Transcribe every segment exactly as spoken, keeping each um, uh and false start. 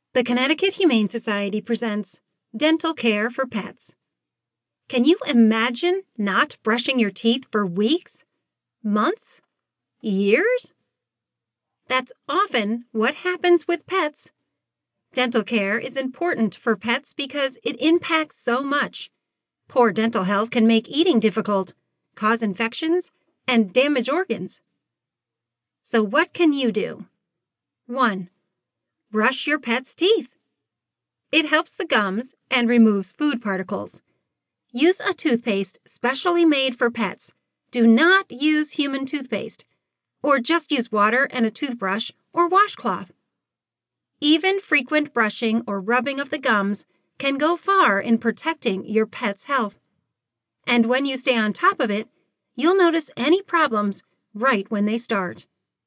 The Connecticut Humane Society presents Dental Care for Pets. Can you imagine not brushing your teeth for weeks, months, years? That's often what happens with pets. Dental care is important for pets because it impacts so much. Poor dental health can make eating difficult, cause infections, and damage organs. So what can you do? one. Brush your pet's teeth. It helps the gums and removes food particles. Use a toothpaste specially made for pets. Do not use human toothpaste, or just use water and a toothbrush or washcloth. Even frequent brushing or rubbing of the gums can go far in protecting your pet's health. And when you stay on top of it, you'll notice any problems right when they start.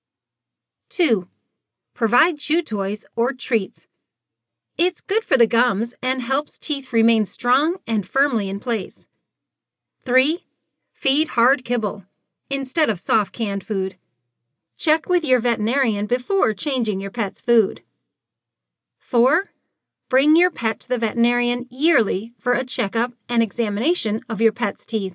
two. Provide chew toys or treats. It's good for the gums and helps teeth remain strong and firmly in place. three. Feed hard kibble instead of soft canned food. Check with your veterinarian before changing your pet's food. four. Bring your pet to the veterinarian yearly for a checkup and examination of your pet's teeth.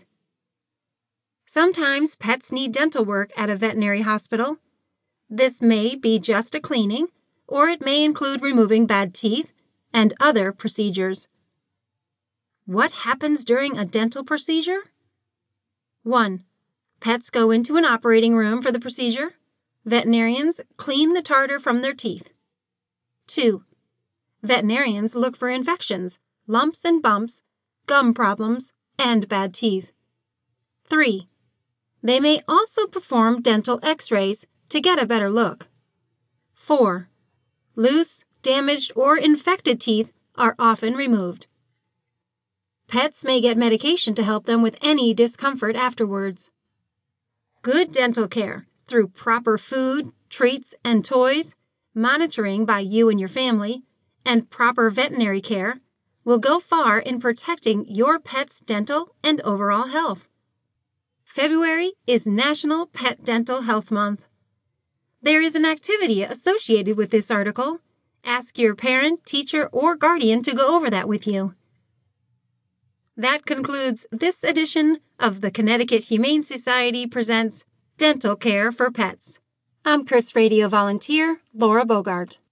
Sometimes pets need dental work at a veterinary hospital. This may be just a cleaning, or it may include removing bad teeth and other procedures. What happens during a dental procedure? one. Pets go into an operating room for the procedure. Veterinarians clean the tartar from their teeth. two. Veterinarians look for infections, lumps and bumps, gum problems, and bad teeth. three. They may also perform dental x-rays to get a better look. four. Loose, damaged, or infected teeth are often removed. Pets may get medication to help them with any discomfort afterwards. Good dental care through proper food, treats, and toys, monitoring by you and your family, and proper veterinary care will go far in protecting your pet's dental and overall health. February is National Pet Dental Health Month. There is an activity associated with this article. Ask your parent, teacher, or guardian to go over that with you. That concludes this edition of the Connecticut Humane Society presents Dental Care for Pets. I'm C R I S Radio volunteer Laura Bogart.